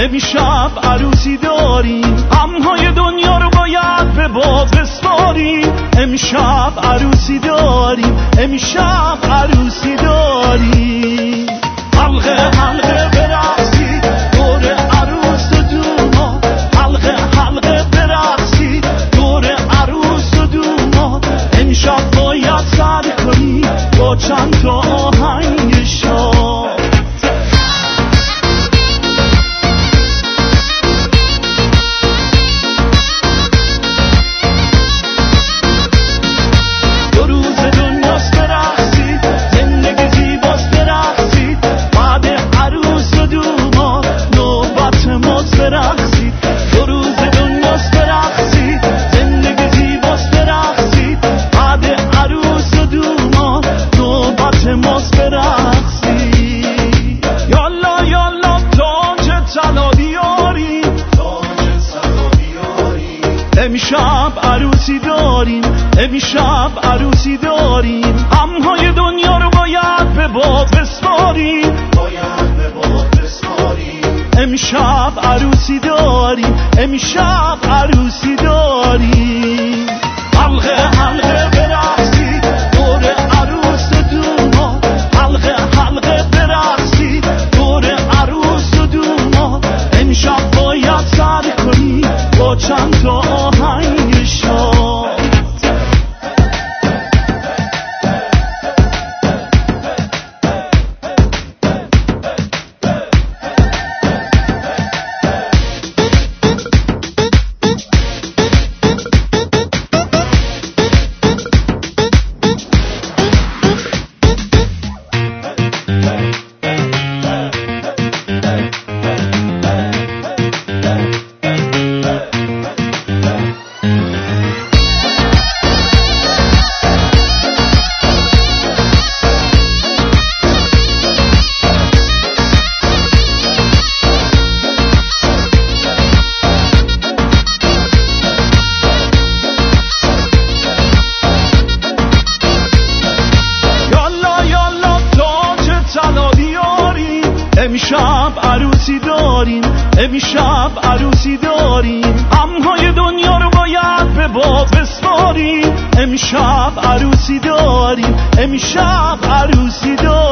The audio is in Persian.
امشب عروسی داریم، غمهای دنیا رو باید به باد بسپاریم. امشب عروسی داریم، امشب عروسی داریم. حلقه حلقه برقصید دور عروس و دوما، حلقه حلقه برقصید دور عروس و دوما. امشب باید سر کنی با چند تا آهنگ شاد. امشب عروسی داریم، امشب عروسی داریم، غمهای دنیا رو باید به باد بسپاریم. امشب عروسی داریم، امشب عروسی داریم. حلقه حلقه برقصید دور عروس و دوما، حلقه حلقه برقصید دور عروس و دوما. امشب باید سر کنی با چند تا آهنگ شاد. امشب عروسی داریم، امشب عروسی داریم، غمهای دنیا رو باید به باد بسپاریم. امشب عروسی داریم، امشب عروسی داریم.